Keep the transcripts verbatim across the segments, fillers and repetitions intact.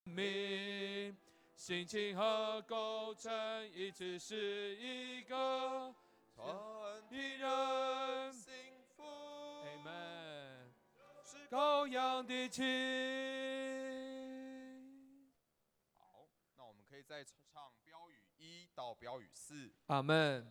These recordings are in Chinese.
命，心情和构成一直是一个团一人幸福。 Amen， 是羔羊的情。 好，那我们可以再唱标语一到标语四。 阿门。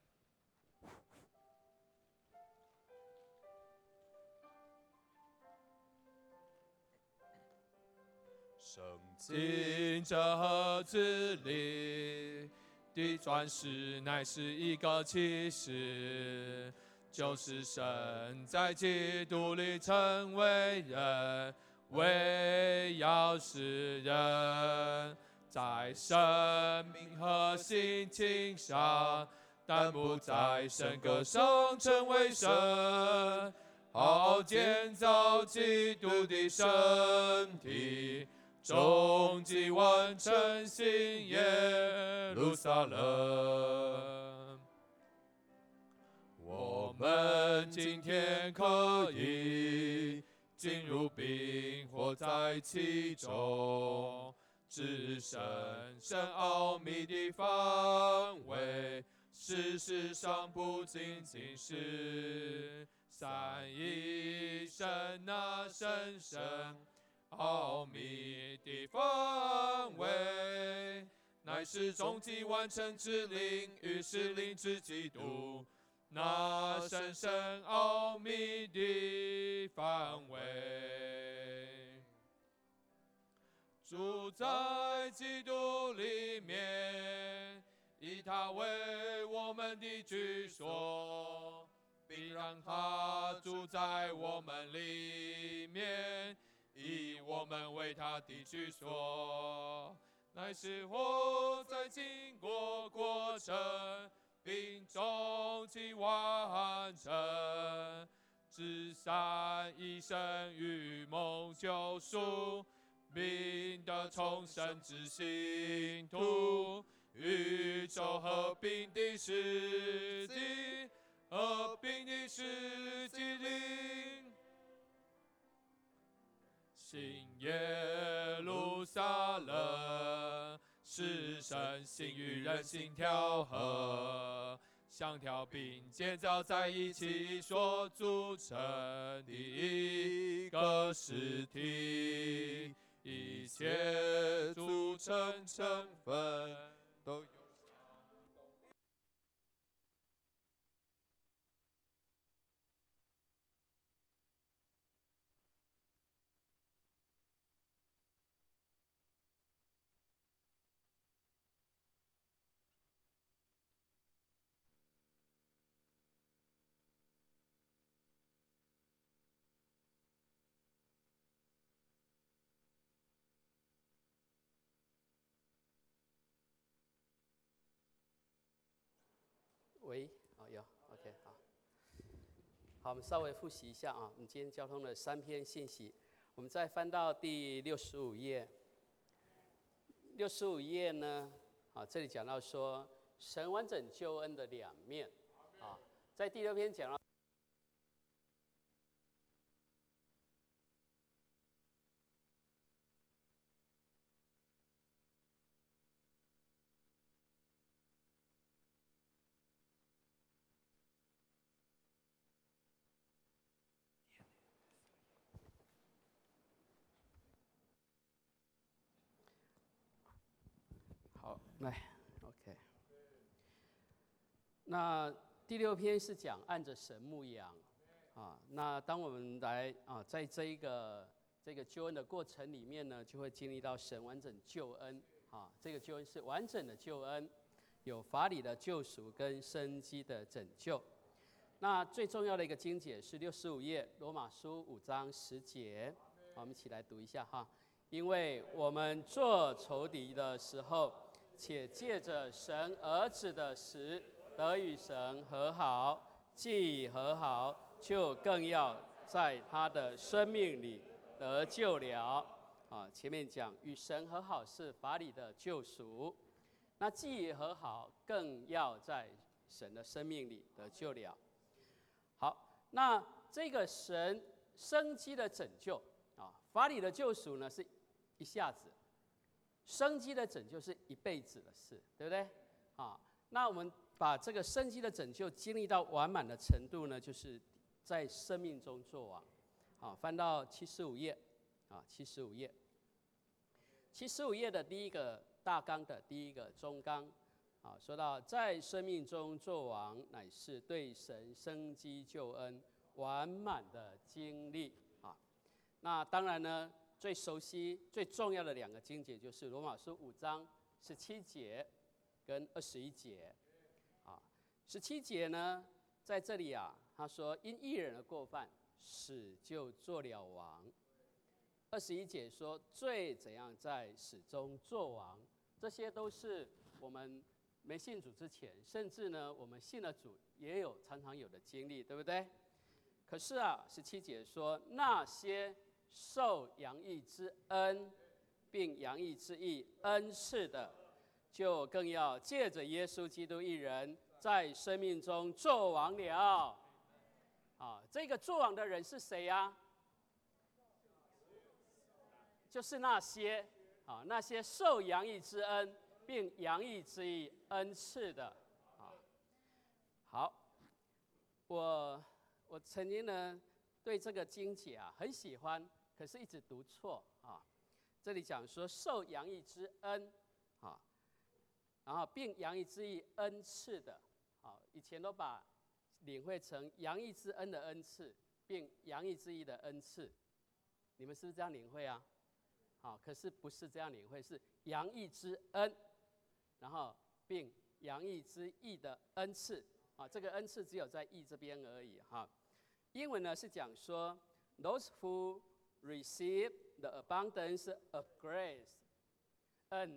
圣经这盒子里的钻石乃是一个启示，就是神在基督里成为人，为要使人在生命和心情上，但不在神格上成为神，好建造基督的身体，终极完成新耶路撒冷。我们今天可以进入并活在其中，至深深奥秘的范围，事实上不仅仅是三一神那深深奥秘的范围，乃是终极完成之灵与是灵之基督，那深深奥秘的范围。住在基督里面，以他为我们的居所，并让他住在我们里面，以我们为他的居所，乃是活在经过过程，并终极完成，至善一生与梦救赎，并得重生之信徒，宇宙和平的世纪，和平的世纪灵。新耶路撒冷，是神心与人心调和，相调并建造在一起所组成的一个实体，一切组成成分都有。 喂，哦有 ，OK 好，好，我们稍微复习一下啊，我们今天交通的三篇信息，我们再翻到第六十五页。六十五页呢，啊，这里讲到说神完整救恩的两面，啊，在第六篇讲到。好，来 ，OK。那第六篇是讲按着神牧养，啊，那当我们来啊，在这一个这个救恩的过程里面呢，就会经历到神完整救恩，啊，这个救恩是完整的救恩，有法理的救赎跟生机的拯救。那最重要的一个经节是六十五页罗马书五章十节，好，我们一起来读一下哈。因为我们做仇敌的时候，且借着神儿子的死得与神和好，既已和好，就更要在他的生命里得救了。啊，前面讲与神和好是法理的救赎，那既已和好，更要在神的生命里得救了。好，那这个神生机的拯救啊，法理的救赎呢是一下子， 生机的拯救是一辈子的事，对不对？啊，那我们把这个生机的拯救经历到完满的程度呢，就是在生命中作王。啊，翻到七十五页，啊，七十五页，七十五页的第一个大纲的第一个中纲，啊，说到在生命中作王，乃是对神生机救恩完满的经历。啊，那当然呢，最熟悉、最重要的两个经节就是罗马书五章十七节跟二十一节。啊，十七节呢，在这里啊，他说因义人的过犯，死就做了王。二十一节说罪怎样在死中作王，这些都是我们没信主之前，甚至呢我们信了主也有常常有的经历，对不对？可是啊，十七节说那些受洋溢之恩，并洋溢之义恩赐的，就更要借着耶稣基督一人，在生命中作王了。啊，这个作王的人是谁呀、啊？就是那些啊，那些受洋溢之恩，并洋溢之义恩赐的啊。好，我我曾经呢对这个经节啊很喜欢，可是一直读错啊。这里讲说受洋溢之恩啊，然后并洋溢之义恩赐的啊，以前都把领会成洋溢之恩的恩赐，并洋溢之义的恩赐，你们是不是这样领会啊？好，可是不是这样领会，是洋溢之恩，然后并洋溢之义的恩赐啊，这个恩赐只有在义这边而已哈。英文呢是讲说 ，those who receive the abundance of grace and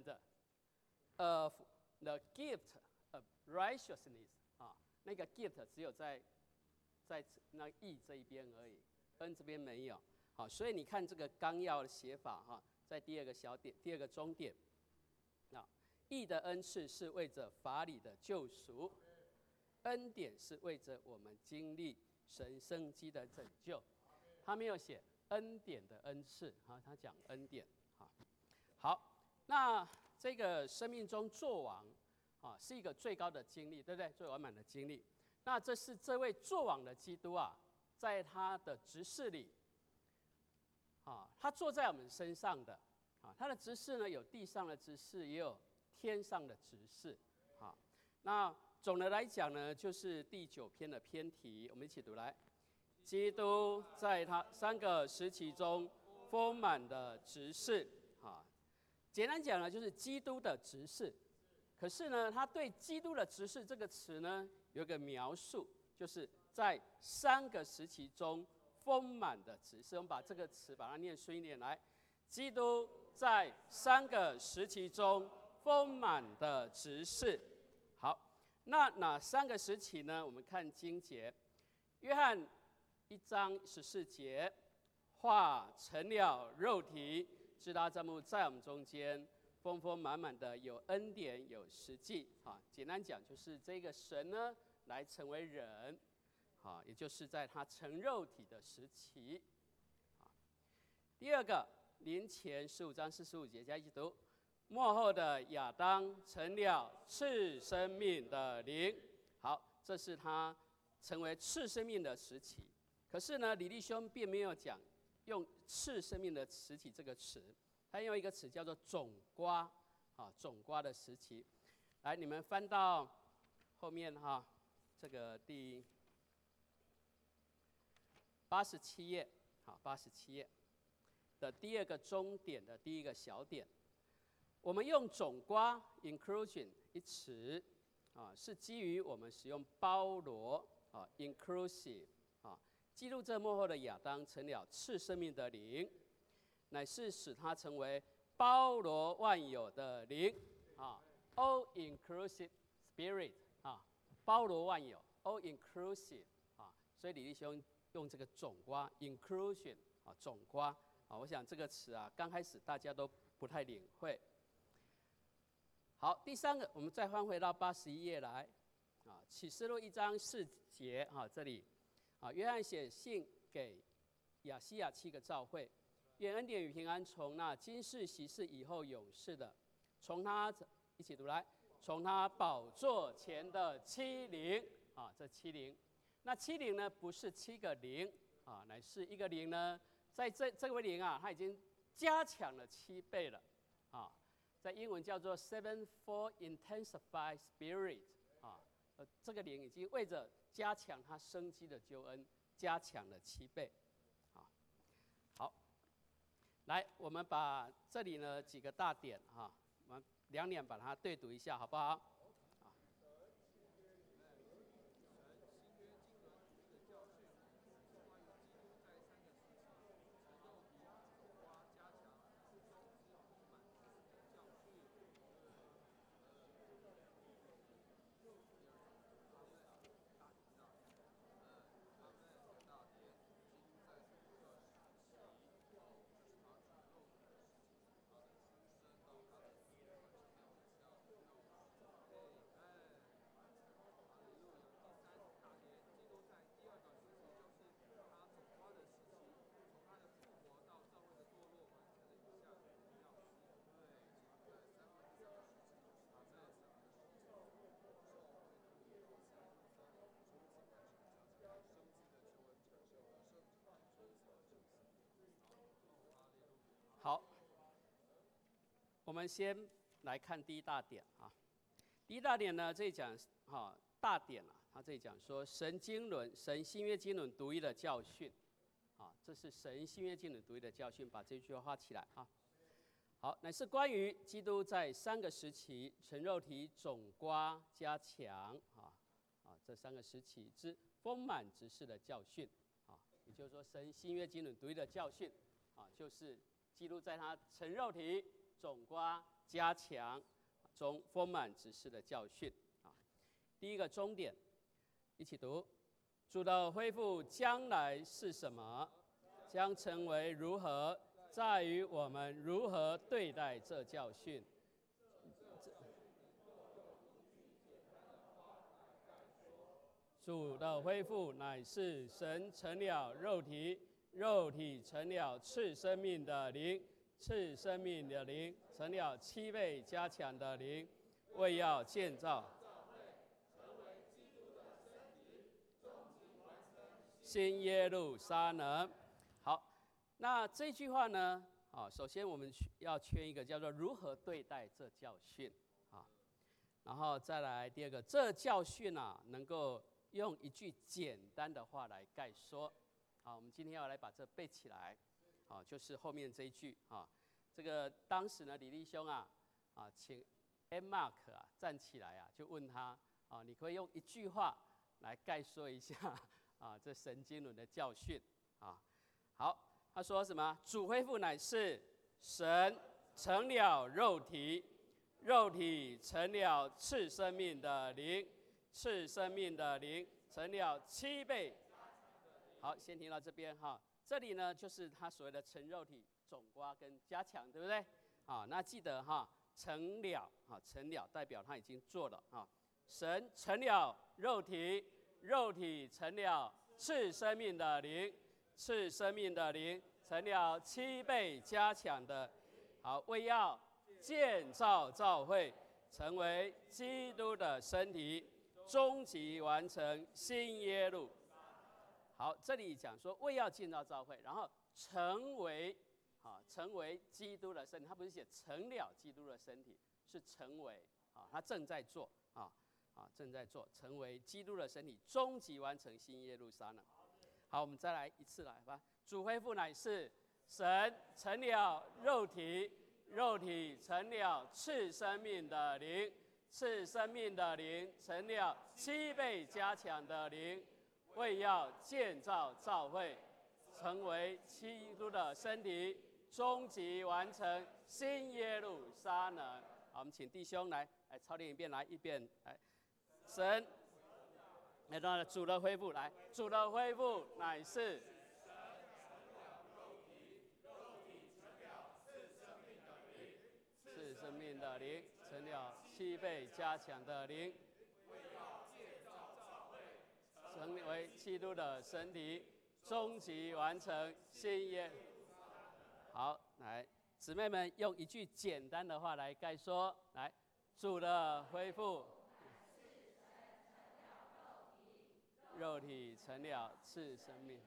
of the gift of righteousness 啊，那个 gift 只有在在那义这一边而已，恩这边没有。好，所以你看这个纲要的写法哈。在第二个小点，第二个中点，啊，义的恩赐是为着法理的救赎，恩典是为着我们经历神生机的拯救。他没有写恩典的恩赐，啊，他讲恩典，啊，好，那这个生命中作王，啊，是一个最高的经历，对不对？最完满的经历。那这是这位作王的基督啊，在他的职事里。啊，他坐在我们身上的，啊，他的职事呢有地上的职事，也有天上的职事，啊，那总的来讲呢，就是第九篇的篇题，我们一起读来。基督在他三个时期中丰满的职事，啊，简单讲呢，就是基督的职事。可是呢，他对基督的职事这个词呢，有一个描述，就是在三个时期中。丰满的职事，我们把这个词把它念顺一点来。基督在三个时期中丰满的职事。好，那哪三个时期呢？我们看经节，约翰一章十四节，话成了肉体，直达帐幕在我们中间，丰丰满满的有恩典有实际。啊，简单讲就是这个神呢来成为人。啊，也就是在他成肉体的时期。啊，第二个，林前十五章四十五节，加一起读。末后的亚当成了次生命的灵。好，这是他成为次生命的时期。可是呢，李弟兄并没有讲用次生命的时期这个词，他用一个词叫做种瓜。啊，种瓜的时期。来，你们翻到后面哈，这个第。八十七页，好，八十七页的第二个中点的第一个小点，我们用种瓜 inclusion 一词啊，是基于我们使用包罗啊 inclusive 啊，记录这末后的亚当成了次生命的灵，乃是使他成为包罗万有的灵啊 ，all inclusive spirit 啊，包罗万有 all inclusive 啊，所以李弟兄。用这个种瓜 inclusion 啊，种瓜啊，我想这个词啊，刚开始大家都不太领会。好，第三个，我们再翻回到八十一页来啊，启示录一章四节啊，这里啊，约翰写信给亚细亚七个教会， 愿恩典与平安从那今世、昔世、以后永世的，从他一起读来，从他宝座前的七灵啊，这七灵，那七灵呢，不是七个零啊，乃是一个灵呢，在这这位灵啊，它已经加强了七倍了啊，在英文叫做 sevenfold intensified spirit 啊，呃，这个灵已经为着加强他生机的救恩，加强了七倍。好，来，我们把这里呢几个大点哈，我们两点把它对读一下，好不好？好，我们先来看第一大点啊。第一大点呢，这里讲哈、啊、大点啊，他这里讲说神经纶、神新约经纶独一的教训，啊，这是神新约经纶独一的教训，把这句话画起来啊。好，乃是关于基督在三个时期成肉体总括加强啊啊这三个时期之丰满执事的教训啊，也就是说神新约经纶独一的教训啊，就是基督在他成肉体总括加强中丰满执事的教训啊。第一个终点，一起读：主的恢复将来是什么？将成为如何？在于我们如何对待这教训。主的恢复乃是神成了肉体，肉体成了赐生命的灵，赐生命的灵成了七倍加强的灵，为要建造新耶路撒冷。好，那这句话呢？啊，首先我们要缺一个叫做如何对待这教训啊，然后再来第二个，这教训啊能够用一句简单的话来概说。好，我们今天要来把这背起来。啊，就是后面这一句啊，这个当时呢，李弟兄啊啊，请 M Mark 啊站起来啊，就问他啊，你可以用一句话来概说一下啊这神经纶的教训啊。好。他说什么？主恢复乃是神成了肉体，肉体成了赐生命的灵，赐生命的灵成了七倍。好，先停到这边哈。这里呢，就是他所谓的成肉体总括跟加强，对不对？啊，那记得哈，成了啊，成了代表他已经做了啊。神成了肉体，肉体成了赐生命的灵。赐生命的灵成了七倍加强的，好，为要建造教会，成为基督的身体，终极完成新耶路。好，这里讲说为要建造教会，然后成为啊，成为基督的身体，他不是写成了基督的身体，是成为啊，他正在做啊啊正在做，成为基督的身体，终极完成新耶路撒冷。好，我们再来一次来吧。主恢复乃是神成了肉体，肉体成了赐生命的灵，赐生命的灵成了七倍加强的灵，为要建造教会，成为基督的身体，终极完成新耶路撒冷。好，我们请弟兄来来操练一遍，来一遍来，神。来，到主的恢复，来，主的恢复乃是赐生命的灵，成了七倍加强的灵，成为基督的身体，终极完成新耶。 好，来，姊妹们用一句简单的话来概说，来，主的恢复，肉体成了赐生命，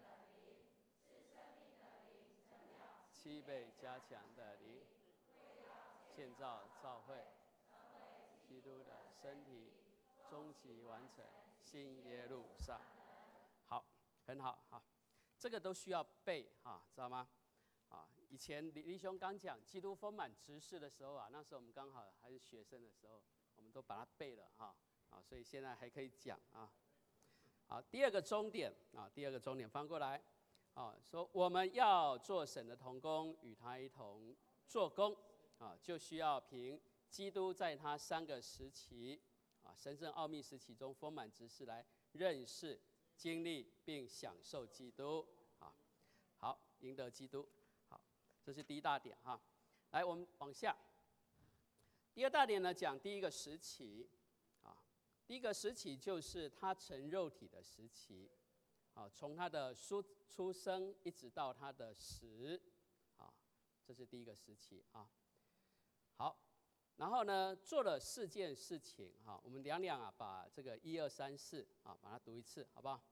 七倍加强的灵，建造教会，基督的身体终极完成，新耶路撒冷。好，很好，好，这个都需要背哈，知道吗？啊，以前李弟兄刚讲基督丰满执事的时候啊，那时候我们刚好还是学生的时候，我们都把它背了哈，啊，所以现在还可以讲啊。好，第二个终点啊，第二个终点翻过来，啊，说我们要做神的同工，与他一同做工啊，就需要凭基督在他三个时期啊，神圣奥秘时期中丰满执事来认识、经历并享受基督啊，好，赢得基督。好，这是第一大点哈。来，我们往下。第二大点呢，讲第一个时期啊，第一个时期就是他成肉体的时期啊，从他的出出生一直到他的死啊，这是第一个时期啊。好，然后呢，做了四件事情哈，我们两两啊，把这个一二三四啊，把它读一次，好不好？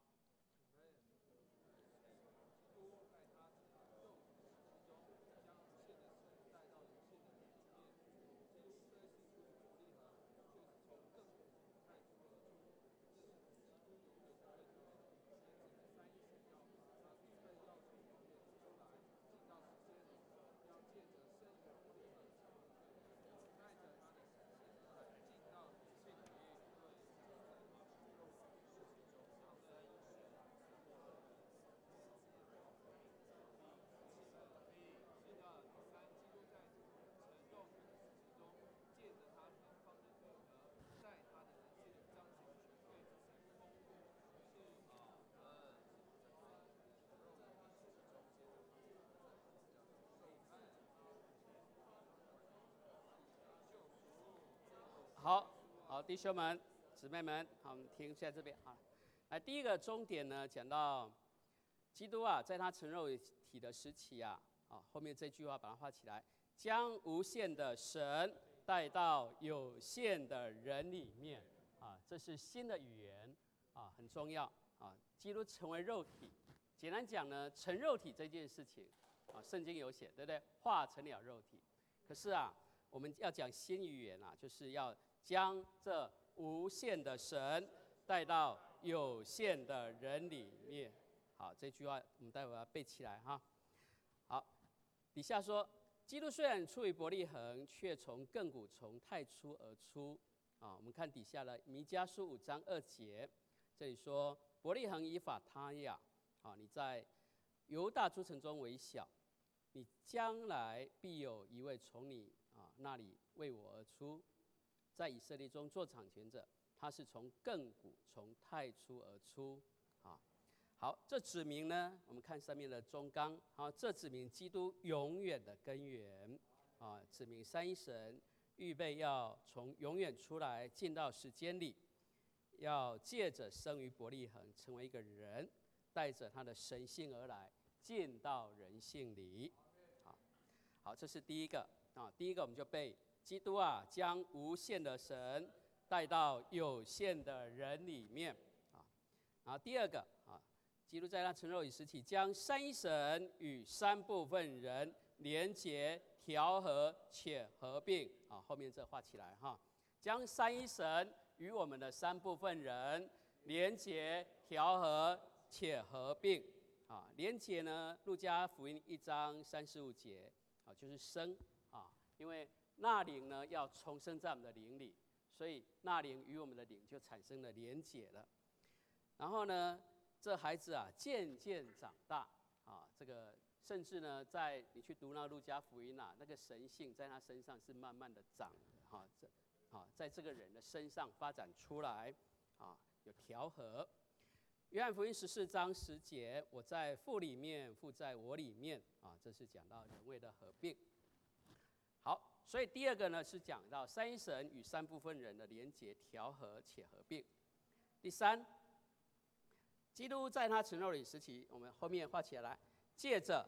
好，好，弟兄们、姊妹们，好，我们听在这边啊。来，第一个终点呢，讲到基督啊，在他成肉体的时期啊，啊，后面这句话把它画起来，将无限的神带到有限的人里面啊，这是新的语言啊，很重要啊。基督成为肉体，简单讲呢，成肉体这件事情啊，圣经有写，对不对？化成了肉体，可是啊，我们要讲新语言啊，就是要将这无限的神带到有限的人里面。好，这句话我们待会要背起来哈。好，底下说，基督虽然出于伯利恒，却从亘古从太初而出。啊，我们看底下的弥迦书五章二节，这里说，伯利恒以法他亚，啊，你在犹大诸城中为小，你将来必有一位从你啊那里为我而出，在以色列中做掌权者，他是从亘古从太初而出啊。好，这指明呢，我们看上面的中纲啊，这指明基督永远的根源啊，指明三一神预备要从永远出来进到时间里，要借着生于伯利恒成为一个人，带着他的神性而来，进到人性里。好，好，这是第一个啊，第一个我们就背。基督啊，将无限的神带到有限的人里面啊。然后第二个啊，基督在他成肉体时期，将三一神与三部分人连结、调和且合并啊。后面这画起来哈，将三一神与我们的三部分人连结、调和且合并啊。连结呢，路加福音一章三十五节啊，就是生啊，因为那灵呢要重生在我们的灵里，所以那灵与我们的灵就产生了连结了。然后呢，这孩子啊渐渐长大啊，这个甚至呢，在你去读那路加福音啊，那个神性在他身上是慢慢的长的哈，这啊在这个人的身上发展出来啊，有调和。约翰福音十四章十节，我在父里面，父在我里面啊，这是讲到人位的合并。好。所以第二个呢是讲到三一神与三部分人的连结、调和且合并。第三，基督在他成肉体时期，我们后面画起来，借着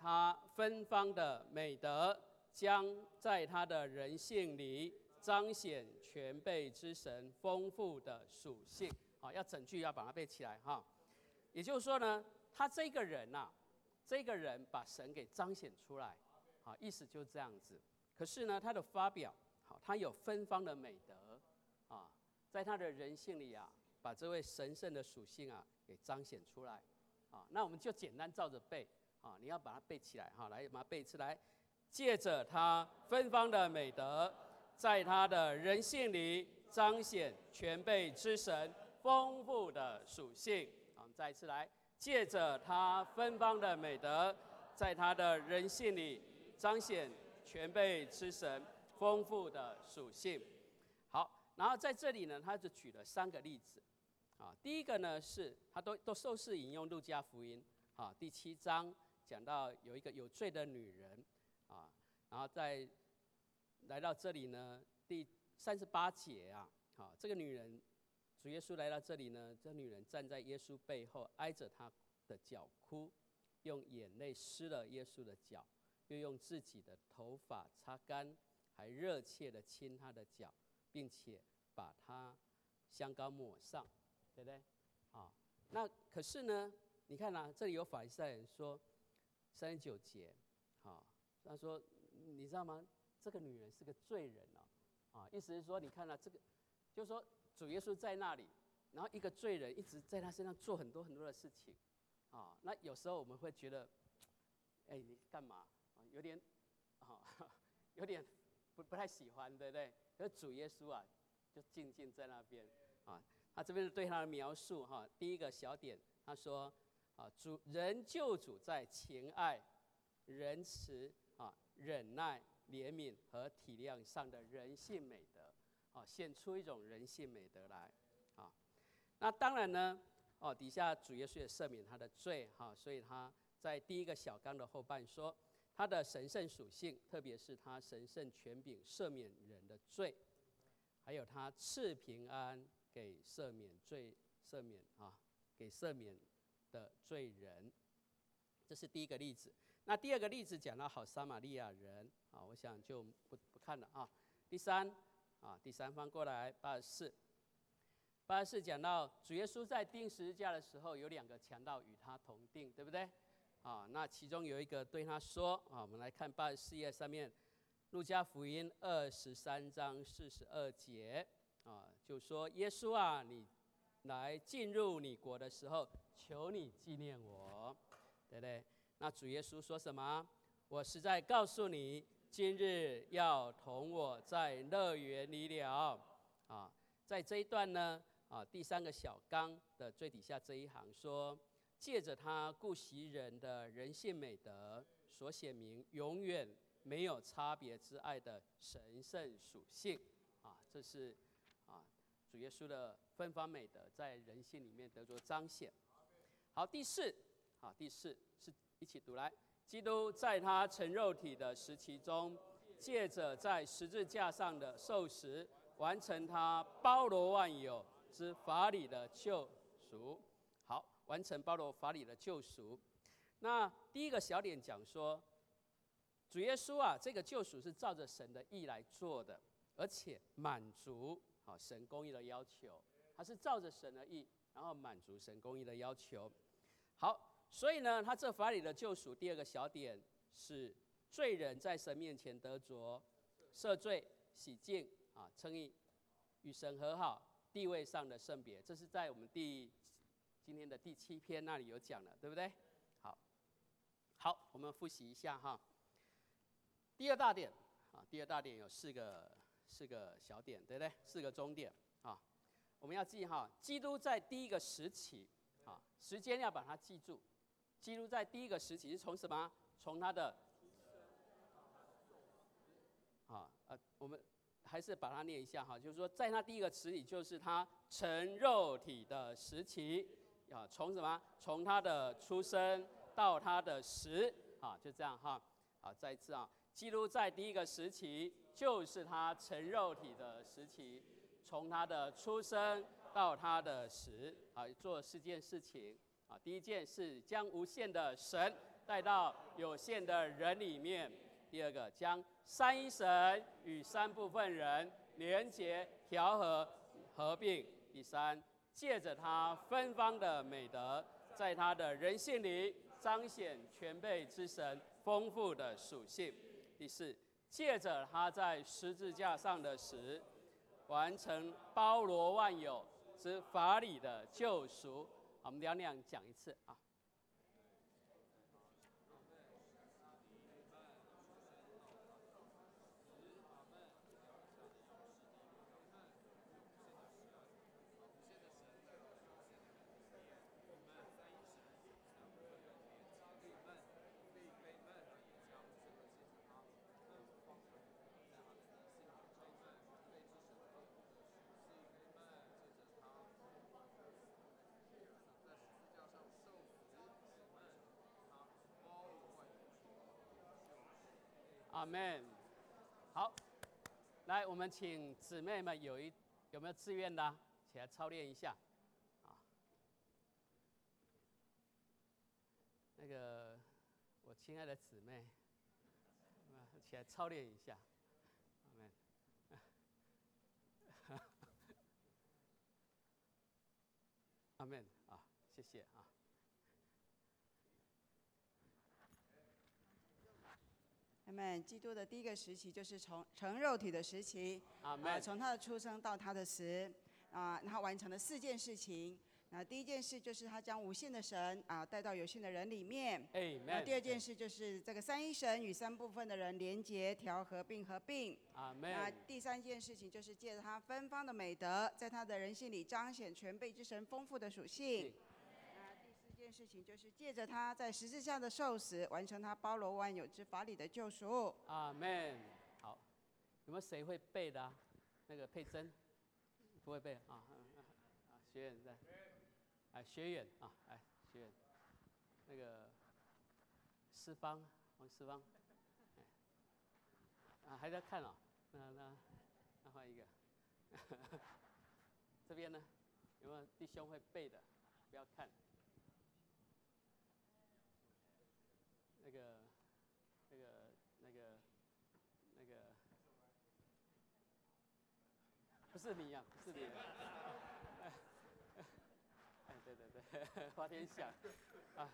他芬芳的美德，将在他的人性里彰显全备之神丰富的属性。好，要整句要把它背起来哈。也就是说呢，他这个人呐、啊，这个人把神给彰显出来，好，意思就是这样子。可是呢，他的发表，好，他有芬芳的美德，啊，在他的人性里啊，把这位神圣的属性啊给彰显出来，啊，那我们就简单照着背，啊，你要把它背起来，哈，来把它背起来。借着他芬芳的美德，在他的人性里彰显全备之神丰富的属性。好，我们再一次来，借着他芬芳的美德，在他的人性里彰显全备之神丰富的属性。好，然后在这里呢，他就举了三个例子。啊，第一个呢是他都都受是引用路加福音啊第七章讲到有一个有罪的女人啊，然后在来到这里呢第三十八节啊，好，这个女人主耶稣来到这里呢，这女人站在耶稣背后，挨着他的脚哭，用眼泪湿了耶稣的脚，又用自己的头发擦干，还热切的亲他的脚，并且把他香膏抹上。对不对？好，那可是呢，你看啊，这里有法利赛人说，三十九节，好，他说，你知道吗？这个女人是个罪人哦，啊，意思是说，你看啊，这个，就是说主耶稣在那里，然后一个罪人一直在他身上做很多很多的事情，啊，那有时候我们会觉得，哎，你干嘛？啊，有点，啊，有点不不太喜欢，对不对？可是主耶稣啊，就静静在那边，啊。他这边对他的描述哈，第一个小点，他说啊，主人救主在情爱、仁慈啊、忍耐、怜悯和体谅上的人性美德，啊，显出一种人性美德来啊。那当然呢，哦，底下主耶稣也赦免他的罪哈，所以他在第一个小纲的后半说，他的神圣属性，特别是他神圣权柄赦免人的罪，还有他赐平安。给赦免罪赦免啊，给赦免的罪人，这是第一个例子。那第二个例子讲到好撒玛利亚人啊，我想就不不看了啊。第三啊，第三翻过来八十四，八十四讲到主耶稣在钉十字架的时候，有两个强盗与他同钉，对不对？啊，那其中有一个对他说啊，我们来看八十四页上面，路加福音二十三章四十二节。啊，就说耶稣啊，你来进入你国的时候，求你纪念我，对不对？那主耶稣说什么？我实在告诉你，今日要同我在乐园里了。啊，在这一段呢，啊，第三个小纲的最底下这一行说，借着他顾惜人的人性美德，所显明永远没有差别之爱的神圣属性。啊，这是。啊，主耶稣的芬芳美德在人性里面得着彰显。好，第四，好，第四是一起读来。基督在他成肉体的时期中，借着在十字架上的受死，完成他包罗万有之法理的救赎。好，完成包罗法理的救赎。那第一个小点讲说，主耶稣啊，这个救赎是照着神的意来做的，而且满足。好，神公义的要求，他是照着神的意，然后满足神公义的要求。好，所以呢，他这法理的救赎，第二个小点是罪人在神面前得着赦罪、洗净啊、称义、与神和好、地位上的圣别，这是在我们第今天的第七篇那里有讲的，对不对？好，好，我们复习一下哈。第二大点啊，第二大点有四个。四个小点，对不对？四个中点啊，我们要记哈。基督在第一个时期啊，时间要把它记住。基督在第一个时期是从什么？从他的啊呃，我们还是把它念一下哈，就是说，在他第一个时期，就是他成肉体的时期啊，从什么？从他的出生到他的死啊，就这样哈。好，再一次啊。基督在第一个时期，就是他成肉体的时期，从他的出生到他的死，啊，做四件事情啊。第一件是将无限的神带到有限的人里面。第二个，将三一神与三部分人连结、调和、合并。第三，借着他芬芳的美德，在他的人性里彰显全备之神丰富的属性。第四，借着他在十字架上的死，完成包罗万有之法理的救赎。我们两两讲一次啊。阿们。好，来，我们请姊妹们有一有没有自愿的、啊，起来操练一下。啊，那个我亲爱的姊妹，啊，起来操练一下。阿们。阿们啊，谢谢啊。 阿们。基督的第一个时期就是从成肉体的时期， 阿们。 从他的出生到他的死，啊，他完成了四件事情。那第一件事就是他将无限的神啊带到有限的人里面。 Amen。 第二件事就是这个三一神与三部分的人连结、调和并合并。 阿们。 那第三件事情就是借着他芬芳的美德，在他的人性里彰显全备之神丰富的属性。这件事情就是借着他在十字架的受死，完成他包罗万有之法理的救赎。 阿们。好，有没有谁会背的、啊？那个佩珍，不会背啊？啊，学员在，哎，学员啊，哎，学员，那个思芳，王思芳，哎，啊，还在看啊、哦？那那那换一个，这边呢，有没有弟兄会背的？不要看。那个、那个、那个、那个，不是你呀、啊，不是你、啊。哎，对对对，花天想，哎。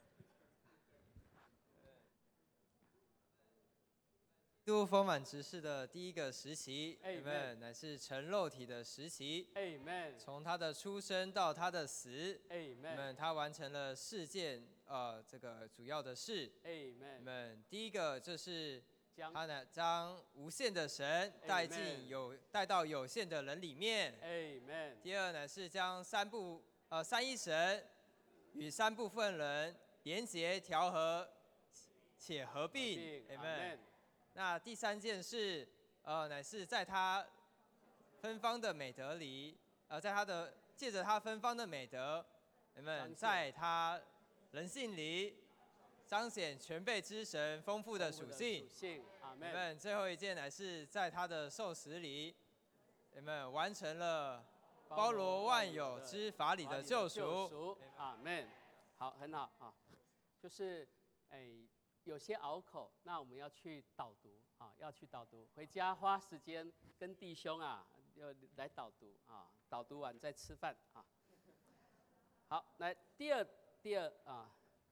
基督丰满执事的第一个时期 ，Amen， 乃是成肉体的时期 ，Amen， 从他的出生到他的死 ，Amen， 他完成了四件呃这个主要的事 ，Amen， 第一个就是将他呢将无限的神带进有带到有限的人里面 ，Amen， 第二呢是将三部呃三一神与三部分人连结调和且合并 ，Amen。那第三件事，呃，乃是在他芬芳的美德里，呃，在他的借着他芬芳的美德，你们在他人性里彰显全备之神丰富的属性。你们最后一件乃是在他的受死里，你们完成了包罗万有之法理的救赎。 阿们。好，很好啊，就是哎。有些拗口，那我们要去导读啊，要去导读，回家花时间跟弟兄啊，要来导读啊，导读完再吃饭啊。好，来第二第二啊，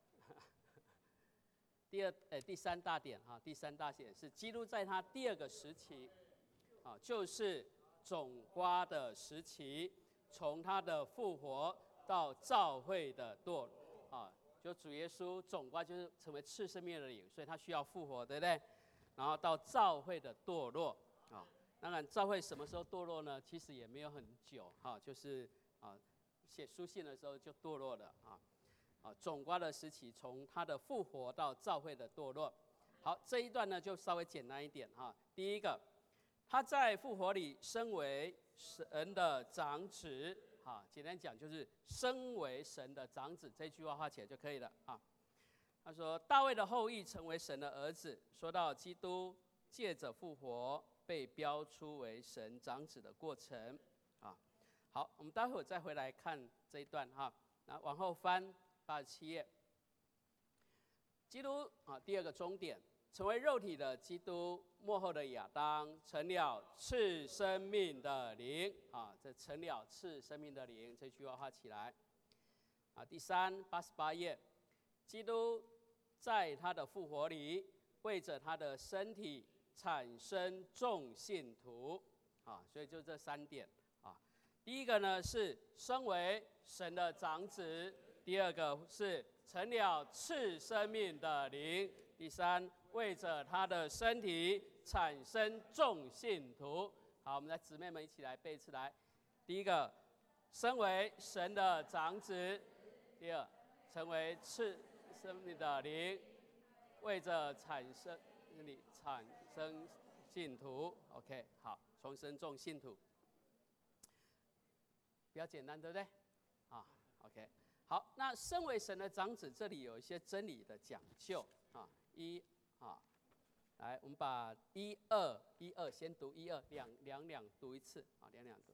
第二呃第三大点啊，第三大点是基督在他第二个时期啊，就是种瓜的时期，从他的复活到召会的堕啊。就主耶稣总瓜就是成为次生命的灵，所以他需要复活，对不对？然后到召会的堕落啊，当然召会什么时候堕落呢？其实也没有很久哈，就是啊写书信的时候就堕落了啊啊总瓜的时期，从他的复活到召会的堕落。好，这一段呢就稍微简单一点哈。第一个，他在复活里身为神的长子。啊，简单讲就是身为神的长子，这句话画起来就可以了啊。他说大卫的后裔成为神的儿子，说到基督借着复活被标出为神长子的过程啊。好，我们待会儿再回来看这一段哈。那往后翻八十七页， 基督啊，第二个终点，成为肉体的基督，末后的亚当，成了赐生命的灵啊，这成了赐生命的灵，这句话画起来。啊，第三八十八页，基督在他的复活里，为着他的身体产生众信徒啊，所以就这三点啊。第一个呢是身为神的长子，第二个是成了赐生命的灵，第三为着他的身体产生众信徒。好，我们来姊妹们一起来背一次来。第一个，身为神的长子；第二，成为赐生命的灵，为着产生你产生信徒。OK， 好，重生众信徒，比较简单，对不对？啊 ，OK。好，那身为神的长子，这里有一些真理的讲究啊。一啊，来，我们把一二一二先读一二，两两两读一次啊，两两读。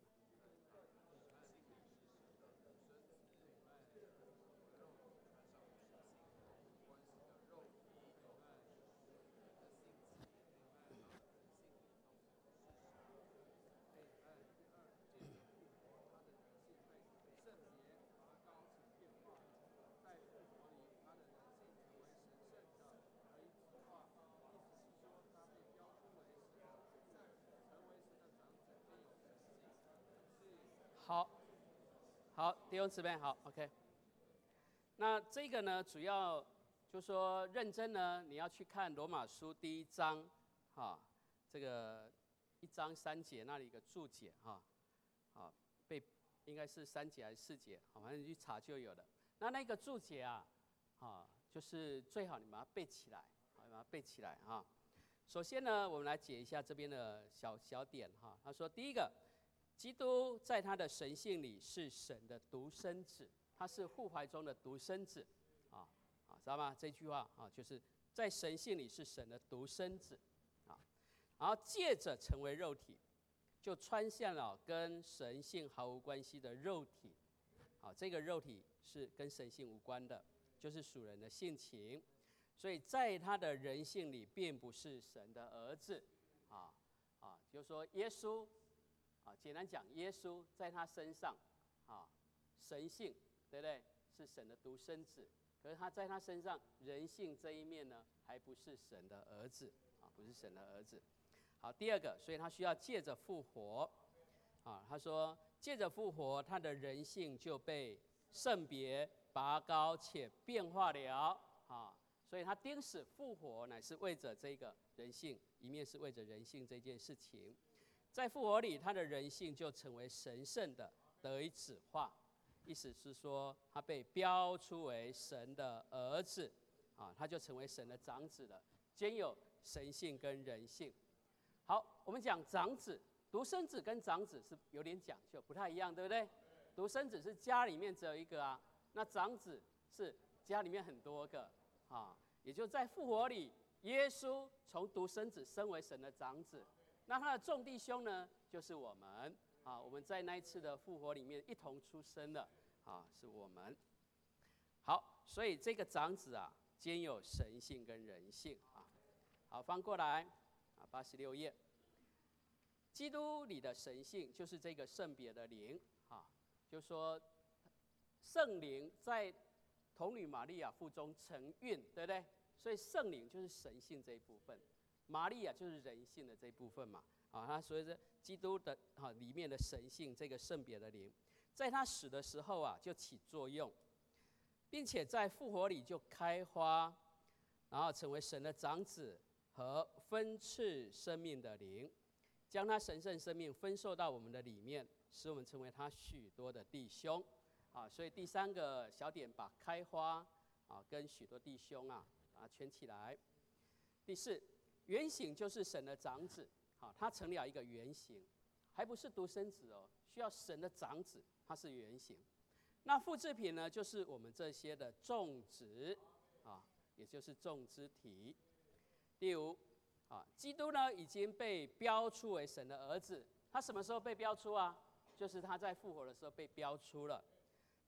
好，好，弟兄姊妹好 ，OK。那这个呢，主要就说认真呢，你要去看罗马书第一章，哈，这个一章三节那里一个注解哈，啊，被应该是三节还是四节，好，反正你去查就有了。那那个注解啊，啊，就是最好你把它背起来，好，把它背起来哈。首先呢，我们来解一下这边的小小点哈。他说，第一个。基督在他的神性里是神的独生子，他是父怀中的独生子，啊啊，知道吗？这句话啊，就是在神性里是神的独生子，啊，然后借着成为肉体，就穿向了跟神性毫无关系的肉体，啊，这个肉体是跟神性无关的，就是属人的性情，所以在他的人性里并不是神的儿子，啊啊，就是说耶稣。啊，简单讲，耶稣在他身上，啊，神性，对不对？是神的独生子，可是他在他身上人性这一面呢，还不是神的儿子，啊，不是神的儿子。好，第二个，所以他需要借着复活，啊，他说借着复活，他的人性就被圣别、拔高且变化了，啊，所以他钉死复活乃是为着这个人性，一面是为着人性这件事情。在复活里，他的人性就成为神圣的，得以子化，意思是说，他被标出为神的儿子，啊，他就成为神的长子了，兼有神性跟人性。好，我们讲长子，独生子跟长子是有点讲究，不太一样，对不对？独生子是家里面只有一个啊，那长子是家里面很多个，啊，也就在复活里，耶稣从独生子升为神的长子。那他的众弟兄呢，就是我们啊，我们在那一次的复活里面一同出生的啊，是我们。好，所以这个长子啊，兼有神性跟人性啊。好，翻过来啊，八十六页，基督里的神性就是这个圣别的灵啊，就是说圣灵在童女玛利亚腹中承孕，对不对？所以圣灵就是神性这一部分。玛利亚就是人性的这一部分嘛，啊，他所以说基督的啊里面的神性这个圣别的灵，在他死的时候啊就起作用，并且在复活里就开花，然后成为神的长子和分赐生命的灵，将他神圣生命分授到我们的里面，使我们成为他许多的弟兄，啊，所以第三个小点把开花啊跟许多弟兄啊把它圈起来。第四。原型就是神的长子，好，他成了一个原型，还不是独生子哦，需要神的长子，他是原型。那复制品呢，就是我们这些的种子，啊，也就是种肢体。第五，啊，基督呢已经被标出为神的儿子，他什么时候被标出啊？就是他在复活的时候被标出了。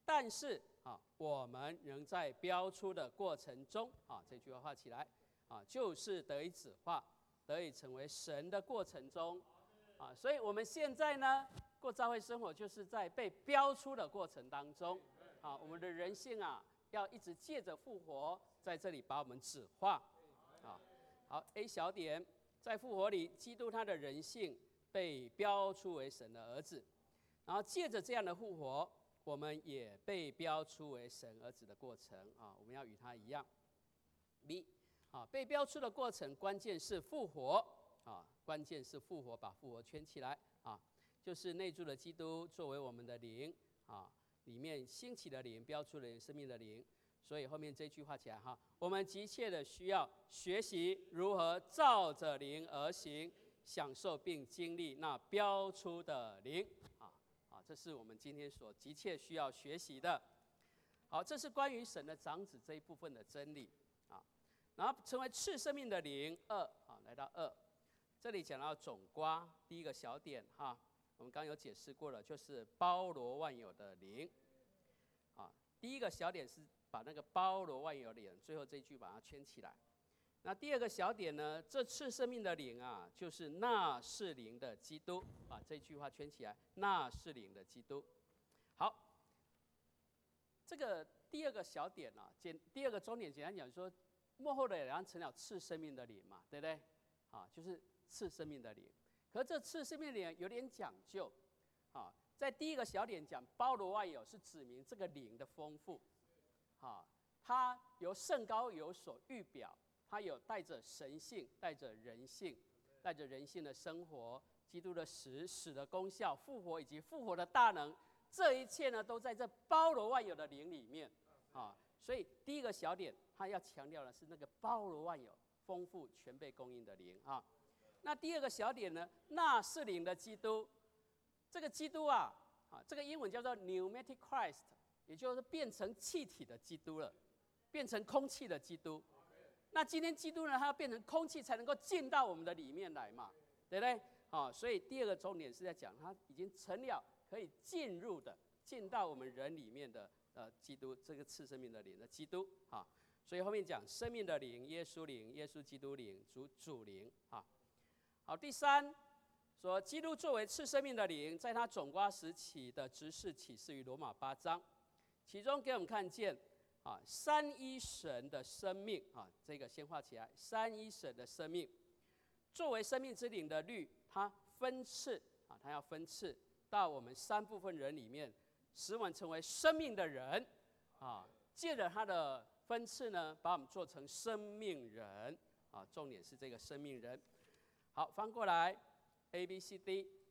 但是啊，我们仍在标出的过程中啊，这句话画起来啊，就是得以子化，得以成为神的过程中啊，所以我们现在呢，过教会生活就是在被标出的过程当中啊，我们的人性啊，要一直借着复活，在这里把我们子化啊。好 ，A 小点，在复活里，基督他的人性被标出为神的儿子，然后借着这样的复活。我们也被标出为神儿子的过程啊，我们要与他一样。B 啊，被标出的过程，关键是复活啊，关键是复活，把复活圈起来啊，就是内住的基督作为我们的灵啊，里面兴起的灵，标出了生命的灵。所以后面这句话起来哈，我们急切的需要学习如何照着灵而行，享受并经历那标出的灵。啊，这是我们今天所急切需要学习的。好，这是关于神的长子这一部分的真理啊。然后成为赐生命的灵二啊，来到二，这里讲到总瓜，第一个小点哈，我们刚刚有解释过了，就是包罗万有的灵啊。第一个小点是把那个包罗万有的灵，最后这一句把它圈起来。那第二个小点呢？这次生命的灵啊，就是那是灵的基督啊。这句话圈起来，那是灵的基督。好，这个第二个小点啊，简第二个重点，简单讲说，末后的人成了赐生命的灵嘛，对不对？啊，就是赐生命的灵。可是这赐生命的灵有点讲究啊，在第一个小点讲包罗万有，是指明这个灵的丰富啊，它由圣高有所预表。他有带着神性，带着人性，带着人性的生活，基督的死、死的功效、复活以及复活的大能，这一切呢，都在这包罗万有的灵里面啊。所以第一个小点，他要强调的是那个包罗万有、丰富、全备供应的灵啊。那第二个小点呢，那是灵的基督，这个基督啊，啊，这个英文叫做 pneumatic Christ， 也就是变成气体的基督了，变成空气的基督。那今天基督呢，它要变成空气才能够进到我们的里面来嘛，对不对？好，所以第二个重点是在讲，它已经成了可以进入的，进到我们人里面的呃基督，这个赐生命的灵的基督啊。所以后面讲生命的灵、耶稣灵、耶稣基督灵、主主灵啊。好，第三说基督作为赐生命的灵，在他总括时期的执事启示于罗马八章，其中给我们看见。啊，三一神的生命啊，这个先画起来。三一神的生命，作为生命之灵的律，它分赐啊，它要分赐到我们三部分人里面，使我们成为生命的人啊。借着它的分赐呢，把我们做成生命人啊。重点是这个生命人。好，翻过来 ，A B C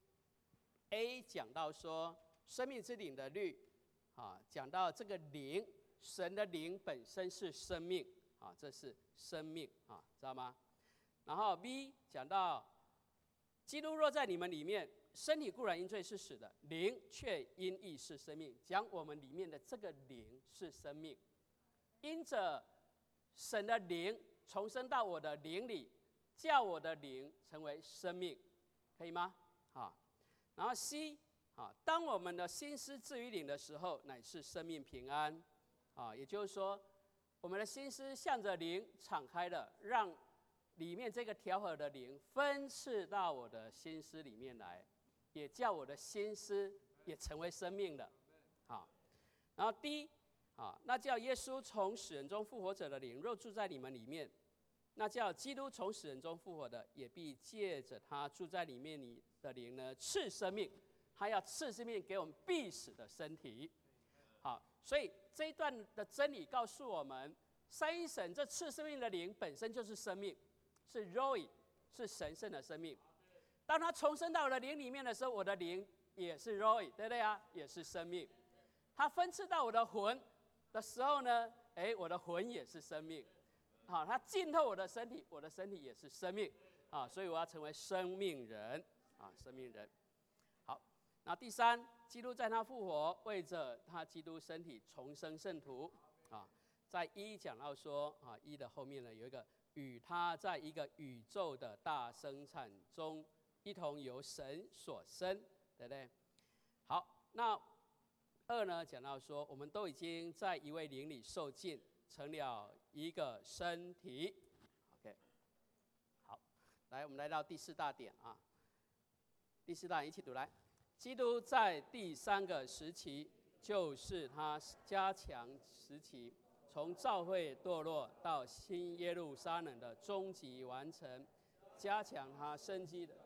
D。A 讲到说生命之灵的律啊，讲到这个灵。神的灵本身是生命啊，这是生命啊，知道吗？然后 B 讲到，基督若在你们里面，身体固然因罪是死的，灵却因义是生命。讲我们里面的这个灵是生命，因着神的灵重生到我的灵里，叫我的灵成为生命，可以吗？啊，然后 C 啊，当我们的心思置于灵的时候，乃是生命平安。啊，也就是说，我们的心思向着灵敞开了，让里面这个调和的灵分赐到我的心思里面来，也叫我的心思也成为生命了。啊，然后第一啊，那叫耶稣从死人中复活者的灵，若住在你们里面，那叫基督从死人中复活的，也必借着他住在里面你的灵呢，赐生命。他要赐生命给我们必死的身体。好，所以这一段的真理告诉我们，三一神这赐生命的灵本身就是生命，是 Roy， 是神圣的生命。当他重生到我的灵里面的时候，我的灵也是 Roy， 对不对啊？也是生命。他分赐到我的魂的时候呢，哎，我的魂也是生命。好，他浸透我的身体，我的身体也是生命。啊，所以我要成为生命人啊，生命人。好，那第三。基督在他复活，为着他基督身体重生圣徒啊，在一讲到说啊，一的后面呢有一个与他在一个宇宙的大生产中一同由神所生，对不对？好，那二呢，讲到说，我们都已经在一位灵里受浸，成了一个身体。OK， 好，来，我们来到第四大点啊。第四大点一起读来。基督在第三个时期，就是他加强时期，从教会堕落到新耶路撒冷的终极完成，加强他生机的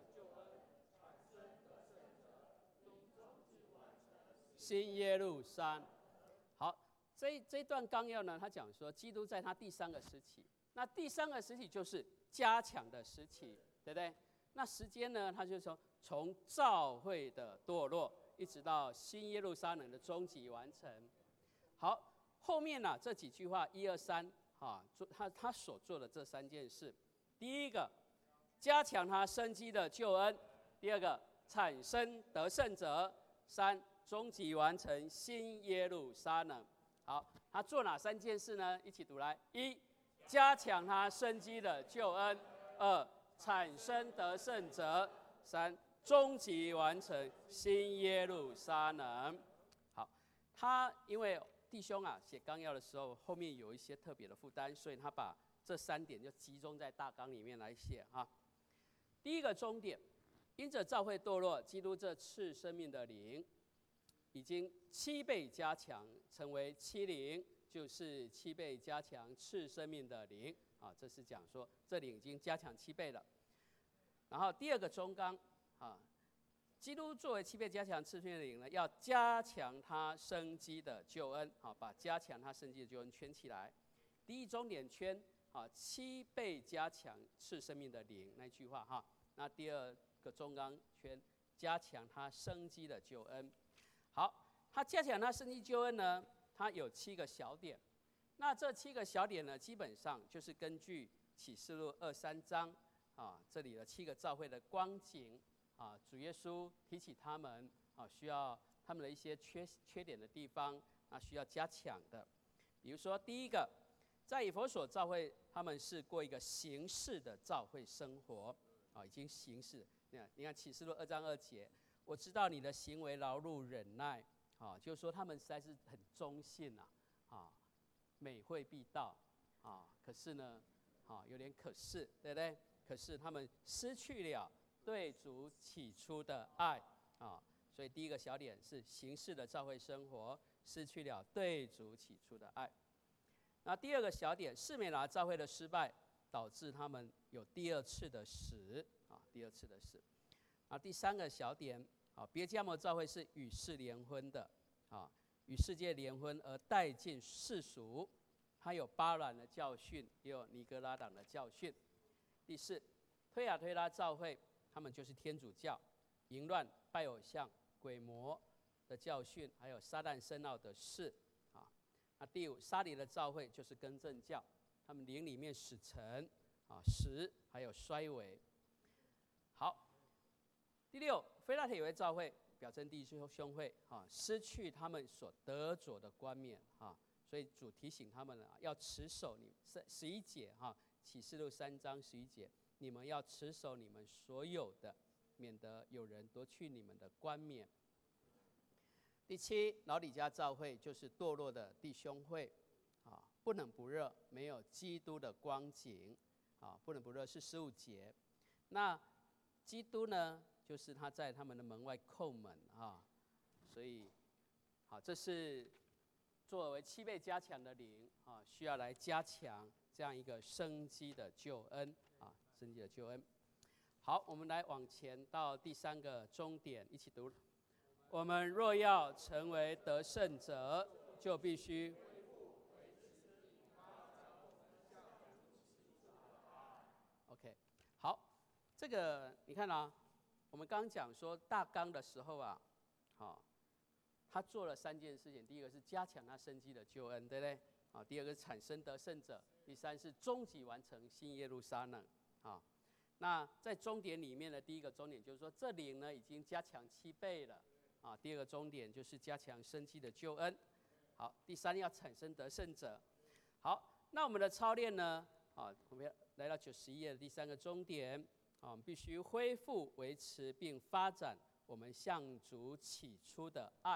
新耶路撒冷。好，这这段纲要呢，他讲说，基督在他第三个时期，那第三个时期就是加强的时期，对不对？那时间呢，他就说从教会的堕落，一直到新耶路撒冷的终极完成。好，后面呢、啊、这几句话，一二三，啊，做他他所做的这三件事，第一个，加强他生机的救恩；第二个，产生得胜者；三，终极完成新耶路撒冷。好，他做哪三件事呢？一起读来：一，加强他生机的救恩；二，产生得胜者；三，终极完成新耶路撒冷。好，他因为弟兄啊写纲要的时候，后面有一些特别的负担，所以他把这三点就集中在大纲里面来写哈。第一个终点，因着教会堕落，基督这赐生命的灵已经七倍加强，成为七灵，就是七倍加强赐生命的灵啊。这是讲说这里已经加强七倍了。然后第二个中纲啊，基督作为七倍加强赐生命的灵呢，要加强他生机的救恩啊，把加强他生机的救恩圈起来。第一终点圈啊，七倍加强赐生命的灵那句话哈。那第二个中纲圈，加强他生机的救恩。好，他加强他生机救恩呢，它有七个小点。那这七个小点呢，基本上就是根据启示录二三章啊，这里的七个教会的光景啊，主耶稣提起他们啊，需要他们的一些缺缺点的地方，那需要加强的。比如说第一个，在以弗所教会，他们是过一个形式的教会生活啊，已经形式。你看，你看启示录二章二节。我知道你的行为劳碌忍耐，啊，就是说他们实在是很忠信啊，啊，美会必到，啊，可是呢，啊，有点可是，对不对？可是他们失去了对主起初的爱，啊，所以第一个小点是形式的教会生活失去了对主起初的爱。那第二个小点，士美拿教会的失败导致他们有第二次的死，啊，第二次的死。啊，第三个小点。啊，别迦摩教会是与世联婚的，啊，与世界联婚而带进世俗，它有巴兰的教训，也有尼格拉党的教训。第四，推雅推拉教会，他们就是天主教，淫乱、拜偶像、鬼魔的教训，还有撒旦深奥的事，啊，那第五，沙里的教会就是更正教，他们灵里面死沉，啊，死还有衰微。好。第六，非拉铁为教会表征弟兄会啊，失去他们所得着的冠冕啊，所以主提醒他们啊，要持守你十十一节哈，启示录三章十一节，你们要持守你们所有的，免得有人夺去你们的冠冕。第七，老底嘉教会就是堕落的弟兄会啊，不冷不热，没有基督的光景啊，不冷不热是十五节。那基督呢？就是他在他们的门外叩门啊，所以，好，这是作为七倍加强的灵啊，需要来加强这样一个生机的救恩啊，生机的救恩。好，我们来往前到第三个终点，一起读。我们若要成为得胜者，就必须。OK， 好，这个你看啊。我们刚刚讲说大纲的时候啊，好，他做了三件事情。第一个是加强他生机的救恩，对不对？啊，第二个是产生得胜者，第三是终极完成新耶路撒冷。啊，那在终点里面的第一个终点就是说，这灵呢已经加强七倍了。啊，第二个终点就是加强生机的救恩。好，第三要产生得胜者。好，那我们的操练呢？啊，我们来到九十一页的第三个终点。啊，我们必须恢复、维持并发展我们向主起初的爱。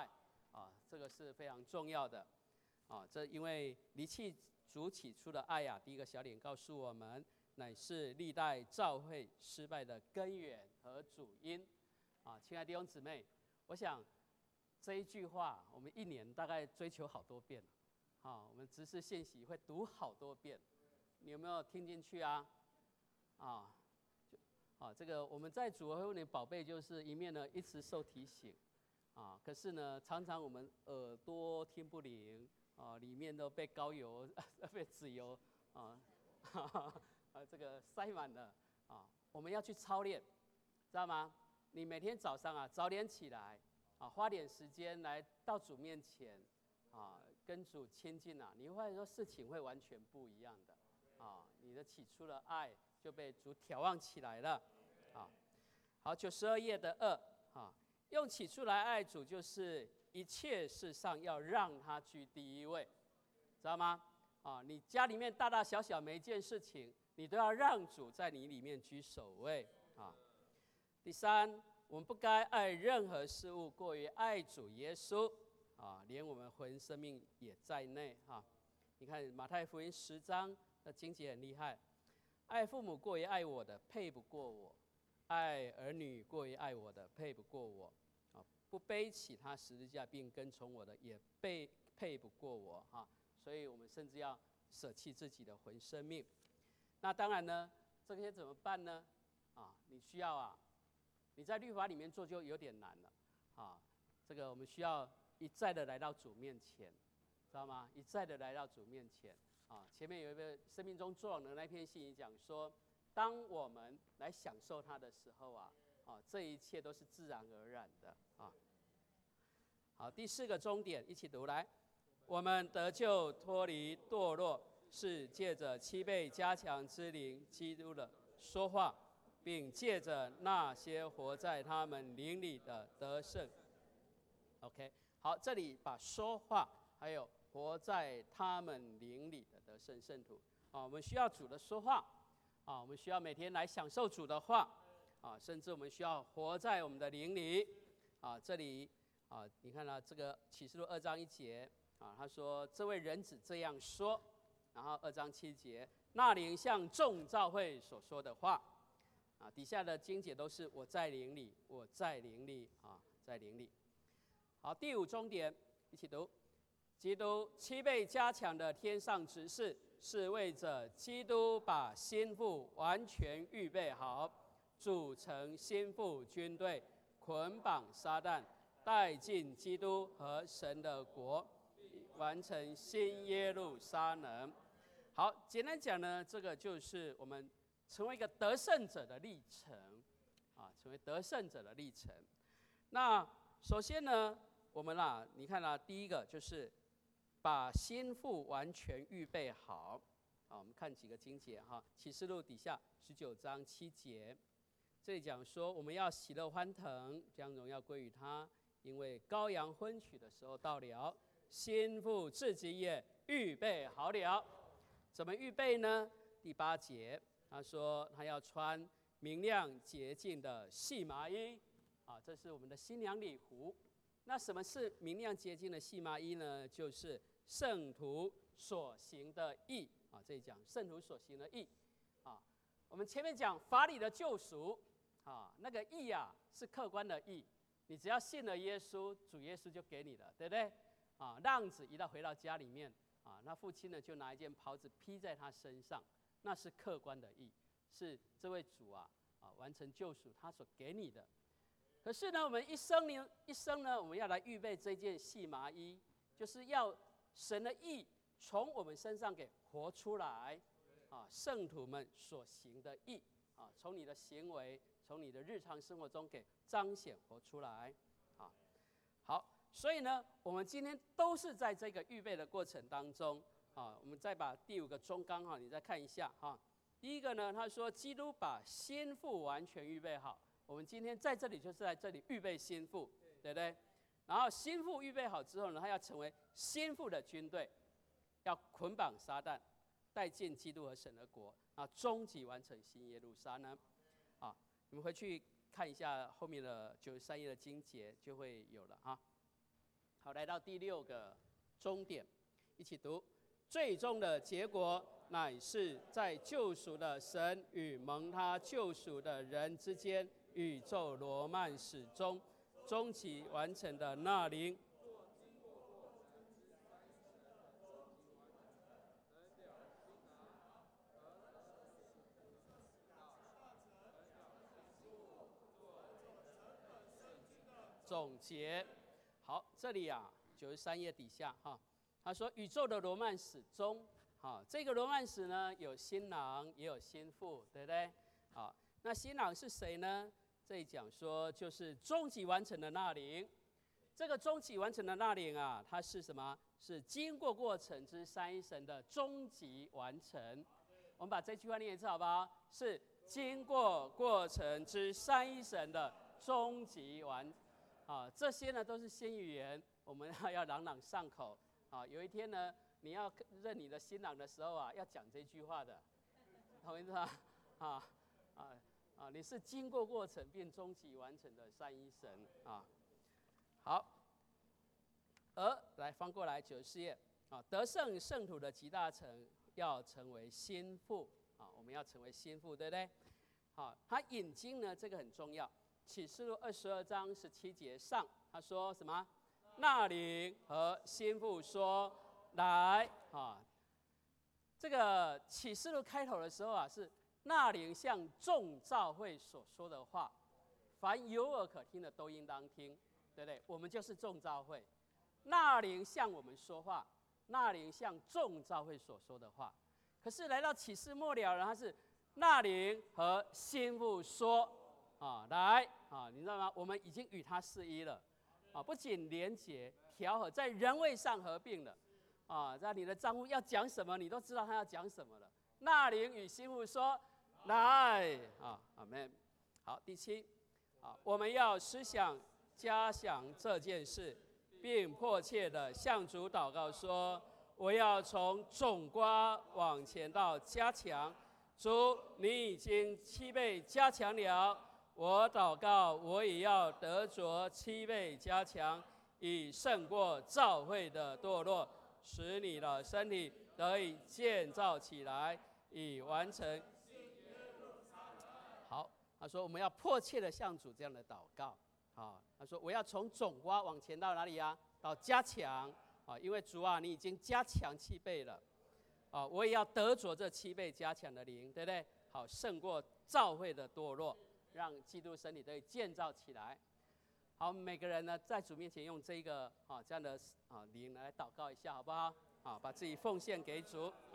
啊，这个是非常重要的啊。这因为离弃主起初的爱呀、啊，第一个小点告诉我们，乃是历代教会失败的根源和主因啊。亲爱的弟兄姊妹，我想这一句话，我们一年大概追求好多遍啊。我们执事信息会读好多遍，你有没有听进去啊？啊，啊，这个我们在主会里宝贝就是一面呢一直受提醒，啊，可是呢常常我们耳朵听不灵，啊，里面都被膏油、被脂油啊，哈哈啊这个塞满了啊。我们要去操练，知道吗？你每天早上啊早点起来，啊，花点时间来到主面前，啊，跟主亲近啊，你会发现说事情会完全不一样的，啊，你的起初的爱就被主眺望起来了，啊，好，九十二页的二，啊，用起初来爱主，就是一切事上要让他居第一位，知道吗？啊，你家里面大大小小每一件事情，你都要让主在你里面居首位，啊。第三，我们不该爱任何事物过于爱主耶稣，啊，连我们魂生命也在内，啊。你看马太福音十章的经节很厉害。爱父母过于爱我的，配不过我；爱儿女过于爱我的，配不过我。啊，不背起他十字架并跟从我的，也配配不过我。哈，所以我们甚至要舍弃自己的魂生命。那当然呢，这些怎么办呢？啊，你需要啊，你在律法里面做就有点难了。啊，这个我们需要一再的来到主面前，知道吗？一再的来到主面前。啊，前面有一个生命中作王的那篇信里讲说，当我们来享受它的时候啊，啊，这一切都是自然而然的啊。好，第四个终点，一起读来，我们得救脱离堕落，是借着七倍加强之灵基督的说话，并借着那些活在他们灵里的得胜。OK， 好，这里把说话还有活在他们灵里的得胜圣徒啊，我们需要主的说话啊，我们需要每天来享受主的话啊，甚至我们需要活在我们的灵里啊。这里啊，你看到、啊、这个启示录二章一节啊，他说这位人子这样说，然后二章七节，那灵向众教会所说的话啊，底下的经节都是我在灵里，我在灵里啊，在灵里。好，第五终点，一起读。基督七倍加强的天上执事，是为着基督把心腹完全预备好，组成心腹军队，捆绑撒旦，带进基督和神的国，完成新耶路撒冷。好，简单讲呢，这个就是我们成为一个得胜者的历程啊，成为得胜者的历程。那首先呢，我们啦，你看啦，第一个就是把心腹完全预备好。好，我们看几个经节哈，启示录底下十九章七节，这里讲说我们要喜乐欢腾，将荣耀归于他，因为羔羊婚娶的时候到了，心腹自己也预备好了。怎么预备呢？第八节他说他要穿明亮洁净的细麻衣，啊，这是我们的新娘礼服。那什么是明亮洁净的细麻衣呢？就是圣徒所行的义啊，这里讲圣徒所行的义啊。我们前面讲法理的救赎啊，那个义啊是客观的义，你只要信了耶稣，主耶稣就给你了，对不对？啊，浪子一到回到家里面啊，那父亲呢就拿一件袍子披在他身上，那是客观的义，是这位主啊啊完成救赎他所给你的。可是呢，我们一生呢，一生呢，我们要来预备这件细麻衣，就是要神的义从我们身上给活出来，啊，圣徒们所行的义啊，从你的行为，从你的日常生活中给彰显活出来，啊，好，所以呢，我们今天都是在这个预备的过程当中，啊，我们再把第五个中纲哈，你再看一下哈，第一个呢，他说基督把心腹完全预备好。我们今天在这里就是在这里预备心腹，对不对？然后心腹预备好之后呢，他要成为心腹的军队，要捆绑撒旦，带进基督和神的国，啊，终极完成新耶路撒冷。啊，你们回去看一下后面的九十三页的经节就会有了啊。 好，来到第六个终点，一起读：最终的结果乃是在救赎的神与蒙他救赎的人之间，宇宙罗曼史中终极完成的那灵。总结，好，这里啊，九十三页底下哈，他说宇宙的罗曼史中，好，这个罗曼史呢有新郎也有新妇，对不对？好，那新郎是谁呢？这里讲说就是终极完成的那灵。这个终极完成的那灵啊，它是什么？是经过过程之三一神的终极完成。我们把这句话念一次好不好？是经过过程之三一神的终极完成。啊，这些呢都是新语言，我们要要朗朗上口。啊，有一天呢，你要认你的新郎的时候啊，要讲这句话的，懂意思吗？啊啊啊！你是经过过程并终极完成的三一神啊。好，而来翻过来九十四页啊，得胜圣徒的集大成要成为心腹啊，我们要成为心腹，对不对？好，他引经呢，这个很重要。启示录二十二章十七节上，他说什么？那灵和心腹说：“来啊！”这个启示录开头的时候啊，是那灵向众教会所说的话，凡有耳可听的都应当听，对不对？我们就是众教会，那灵向我们说话，那灵向众教会所说的话。可是来到启示末了，他是那灵和心腹说。啊，来啊，你知道吗？我们已经与他是一了，啊，不仅连结调和，在人位上合并了，啊，在你的丈夫要讲什么，你都知道他要讲什么了。那灵与心腹说：“来啊，阿们。”好，第七，啊，我们要思想加强这件事，并迫切的向主祷告说：“我要从总瓜往前到加强，主，你已经七倍加强了。”我祷告，我也要得着七倍加强，以胜过教会的堕落，使你的身体得以建造起来，以完成。好，他说我们要迫切的向主这样的祷告。啊，他说我要从总瓜往前到哪里啊？到加强啊，因为主啊，你已经加强七倍了。啊，我也要得着这七倍加强的灵，对不对？好，胜过教会的堕落。让基督身体得以建造起来。好，我们每个人呢，在主面前用这个啊这样的啊灵来祷告一下，好不好？啊，把自己奉献给主啊。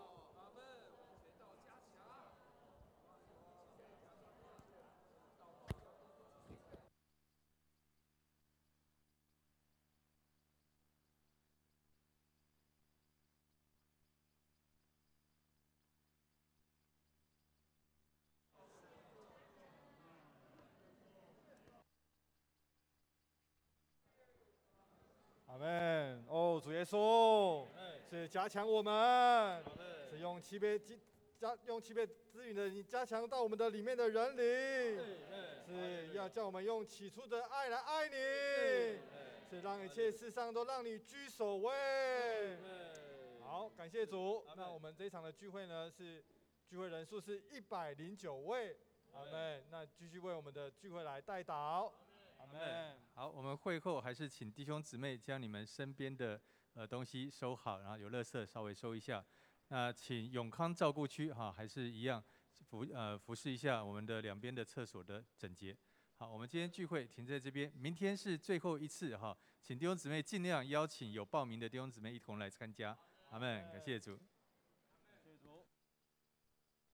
阿们。哦，主耶稣是加强我们，是用七倍加用七倍资源的你加强到我们的里面的人灵，是要叫我们用起初的爱来爱你，是让一切事上都让你居首位。好，感谢主。那我们这一场的聚会呢，是聚会人数是一百零九位。阿们。那继续为我们的聚会来代祷。阿们。 好，我们会后还是请弟兄姊妹将你们身边的呃东西收好，然后有垃圾稍微收一下。那请永康照顾区哈，还是一样服呃服侍一下我们的两边的厕所的整洁。好，我们今天聚会停在这边，明天是最后一次哈，请弟兄姊妹尽量邀请有报名的弟兄姊妹一同来参加。阿们，感谢主。